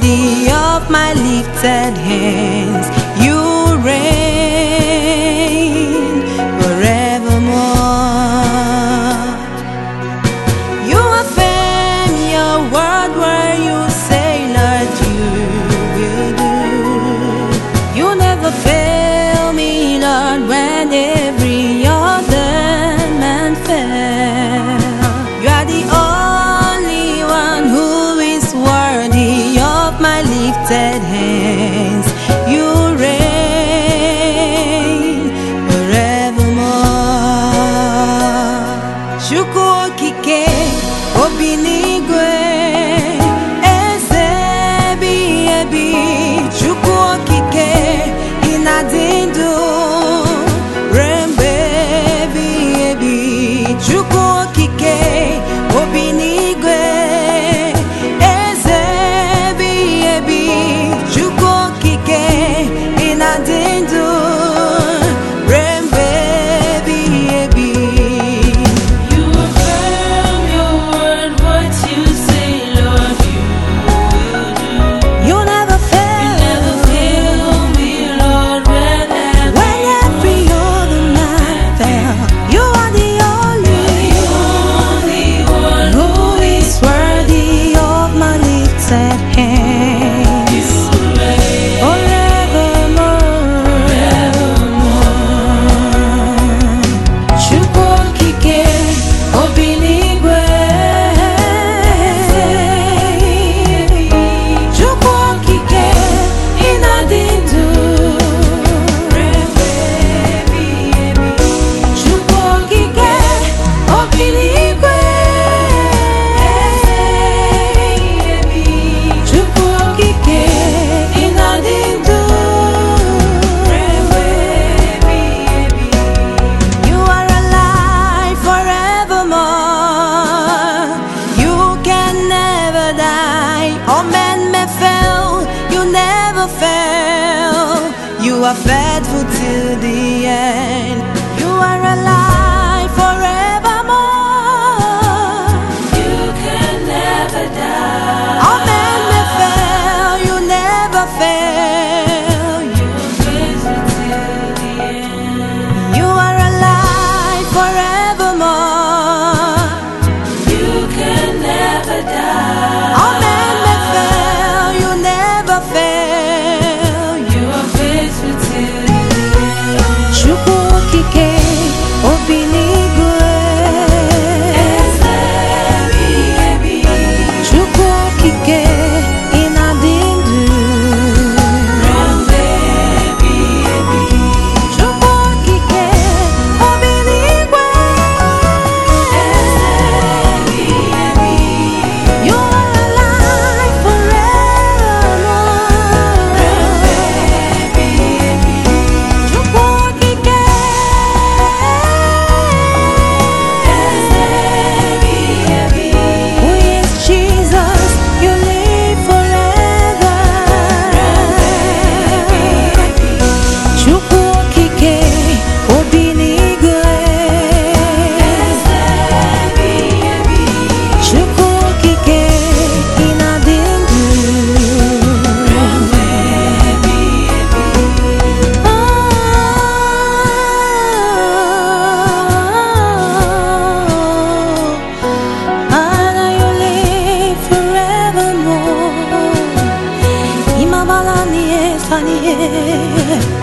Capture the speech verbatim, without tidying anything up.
worthy of my lifted hands. You reign forevermore. You affirm your word where you say, Lord, you will do. You never fail me, Lord, when every other man fails. You are the only one who is worthy of my lifted hands. You reign forevermore. Chukwu okike obinigwe eze bi ebi. Chukwu okike inadindu rembe bi ebi. Chukwu okike obinigwe eze bi ebi. Chukwu okike inadindu rembe bi ebi. You affirm your word, what you say, Lord, you will do. You never fail. You never fail me, Lord, when When every other man fell, you are the only only one who is worthy of my lifted hands. Forevermore. Chukwu okike obinigwe. Chukwu okike inadindu. Chukwu okike obinigwe. Chukwu okike inadindu. You are alive forevermore. You can never die. All men may fail, you never fail. You are faithful till the end. You are alive forevermore. You can never die. All men may fail, you never fail. You You are faithful till the end. You are alive forevermore. You can never die. All men may fail, you never fail. You are faithful till the end. Chukwu okike obinigwe. Eze bi ebi. Chukwu okike inadindu. Rembe bi ebi. Chukwu okike obinigwe. Eze bi ebi. You are alive forevermore. Rembe bi ebi. Chukwu okike. Eze bi ebi. Who is Jesus? You live forever. Chukwu okike obinigwe. Eze bi ebi. Chukwu okike inadindu. Rembe bi ebi. Honor you live forevermore. Imabalani esaniye.